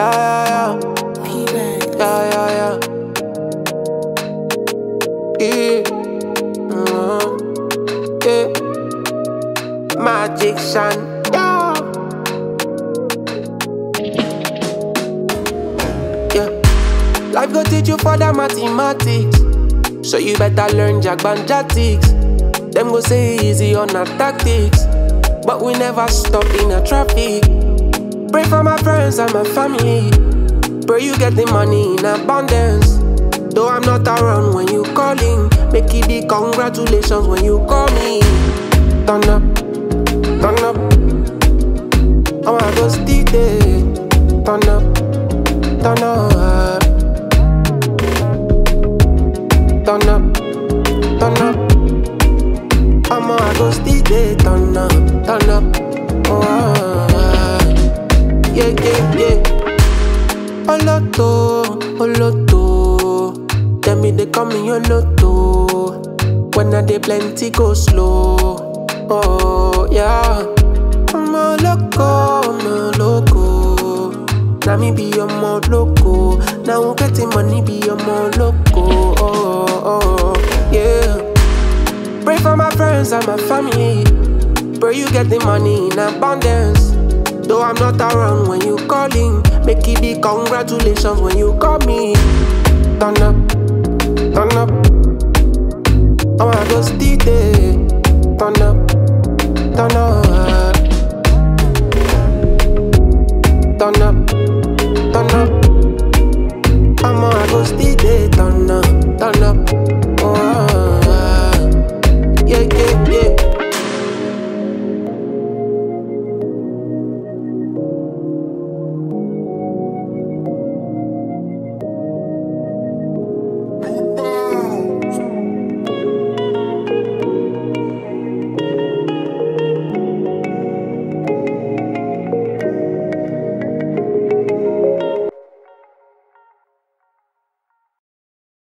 yeah. Yeah, yeah, yeah. Yeah. Yeah. Magic Shan, yeah. Yeah. Life go teach you for the mathematics, so you better learn Jagbanjatics. Them go say easy on our tactics, but we never stop in a traffic. Pray for my friends and my family. Pray you get the money in abundance. Though I'm not around when you calling, make it be congratulations when you call me. Turn up, turn up. I wanna go still there. Turn up, turn up. Turn up, turn up. I go still there. Turn up, turn up. Oh, yeah, yeah, yeah. Oloto. Tell me they call me your lotto. When I dey plenty go slow. Oh, yeah. I'm a loco. Now me be your more loco. Now who getting money be your more loco. Oh, yeah. Pray for my friends and my family. Pray you get the money in abundance. Though I'm not around when you calling, make it be congratulations when you call me. Turn up, turn up. I wanna go still there. Turn up, turn up.